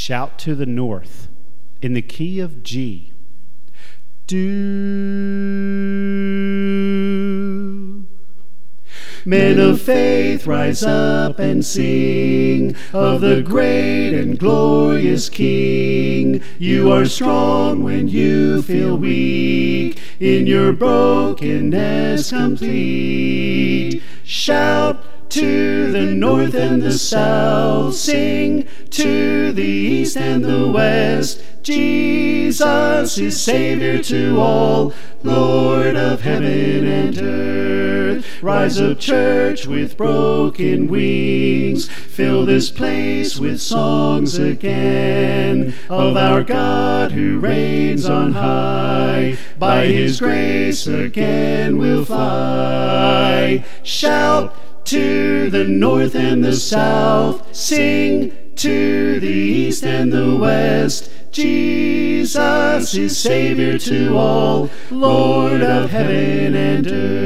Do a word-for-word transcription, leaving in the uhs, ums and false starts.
Shout to the north in the key of G. Do. Men of faith, rise up and sing of the great and glorious King. You are strong when you feel weak, in your brokenness complete. Shout to the north and the south, sing to the east and the west. Jesus is Savior to all, Lord of heaven and earth. Rise up, church, with broken wings. Fill this place with songs again of our God who reigns on high. By his grace again we'll fly. Shout to the north and the south, sing to the east and the west. Jesus is Savior to all, Lord of heaven and earth.